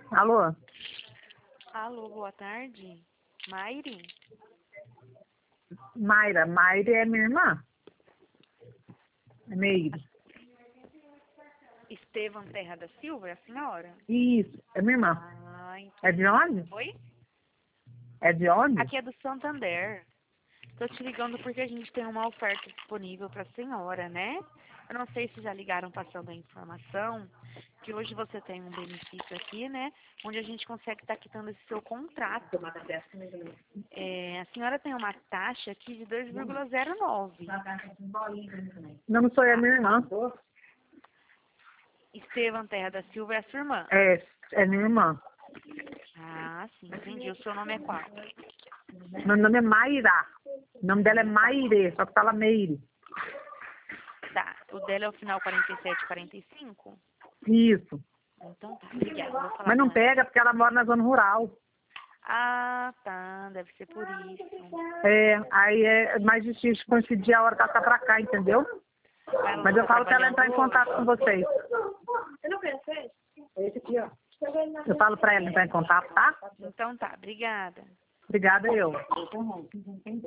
Alô? Alô, boa tarde. Maire? Mayra. Mayra é minha irmã? É Meire. Estevam Terra da Silva, é a senhora? Isso, é minha irmã. Ah, entendi. É de onde? Oi? É de onde? Aqui é do Santander. Tô te ligando porque a gente tem uma oferta disponível para a senhora, né? Eu não sei se já ligaram passando a informação, que hoje você tem um benefício aqui, né? Onde a gente consegue estar quitando esse seu contrato. A senhora tem uma taxa aqui de 2,09. Não sou eu, é minha irmã. Estevam Terra da Silva é a sua irmã. É minha irmã. Ah, sim, entendi. O seu nome é qual? Meu nome é Mayra. O nome dela é Maire, só que fala Meire. Tá. O dela é o final 4745? Isso. Então tá, obrigada. Vou falar Mas não com ela. pega porque ela mora na zona rural. Ah, tá. Deve ser por isso. Aí é mais difícil coincidir a hora que ela tá pra cá, entendeu? Ela Mas não eu tá falo pra ela trabalhando entrar em contato hoje? com vocês. Eu falo pra ela entrar em contato, tá? Então tá, obrigada. Obrigada, eu.